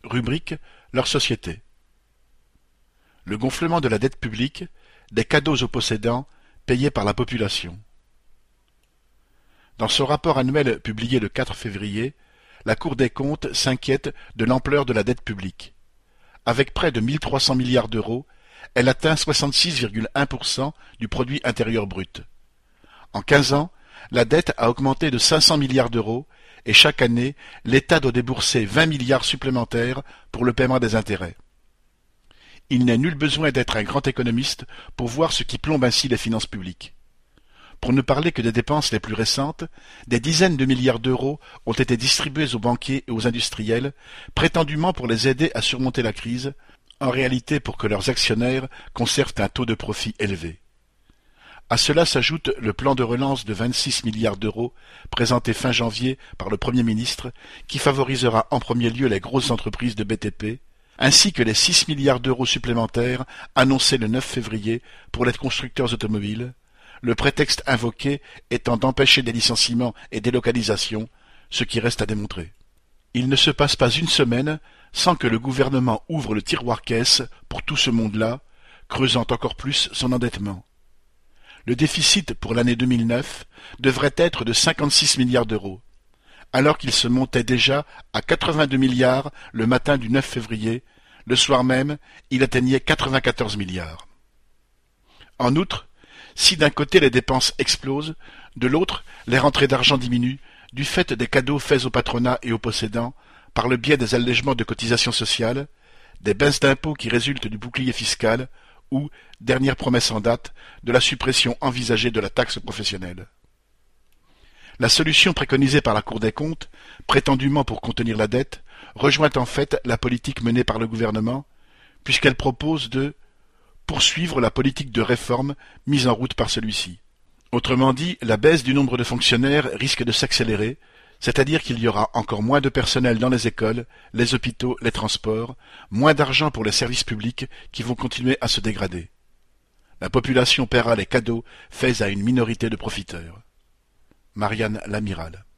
Rubrique leur société. Le gonflement de la dette publique, des cadeaux aux possédants, payés par la population. Dans son rapport annuel publié le 4 février, la Cour des comptes s'inquiète de l'ampleur de la dette publique. Avec près de 1300 milliards d'euros, elle atteint 66,1% du produit intérieur brut. En 15 ans, la dette a augmenté de 500 milliards d'euros et chaque année, l'État doit débourser 20 milliards supplémentaires pour le paiement des intérêts. Il n'est nul besoin d'être un grand économiste pour voir ce qui plombe ainsi les finances publiques. Pour ne parler que des dépenses les plus récentes, des dizaines de milliards d'euros ont été distribués aux banquiers et aux industriels, prétendument pour les aider à surmonter la crise, en réalité pour que leurs actionnaires conservent un taux de profit élevé. À cela s'ajoute le plan de relance de 26 milliards d'euros présenté fin janvier par le Premier ministre, qui favorisera en premier lieu les grosses entreprises de BTP, ainsi que les 6 milliards d'euros supplémentaires annoncés le 9 février pour les constructeurs automobiles, le prétexte invoqué étant d'empêcher des licenciements et délocalisations, ce qui reste à démontrer. Il ne se passe pas une semaine sans que le gouvernement ouvre le tiroir-caisse pour tout ce monde-là, creusant encore plus son endettement. Le déficit pour l'année 2009 devrait être de 56 milliards d'euros, alors qu'il se montait déjà à 82 milliards le matin du 9 février, le soir même, il atteignait 94 milliards. En outre, si d'un côté les dépenses explosent, de l'autre, les rentrées d'argent diminuent du fait des cadeaux faits au patronat et aux possédants par le biais des allègements de cotisations sociales, des baisses d'impôts qui résultent du bouclier fiscal ou, dernière promesse en date, de la suppression envisagée de la taxe professionnelle. La solution préconisée par la Cour des comptes, prétendument pour contenir la dette, rejoint en fait la politique menée par le gouvernement, puisqu'elle propose de poursuivre la politique de réforme mise en route par celui-ci. Autrement dit, la baisse du nombre de fonctionnaires risque de s'accélérer, c'est-à-dire qu'il y aura encore moins de personnel dans les écoles, les hôpitaux, les transports, moins d'argent pour les services publics qui vont continuer à se dégrader. La population paiera les cadeaux faits à une minorité de profiteurs. Marianne Lamiral.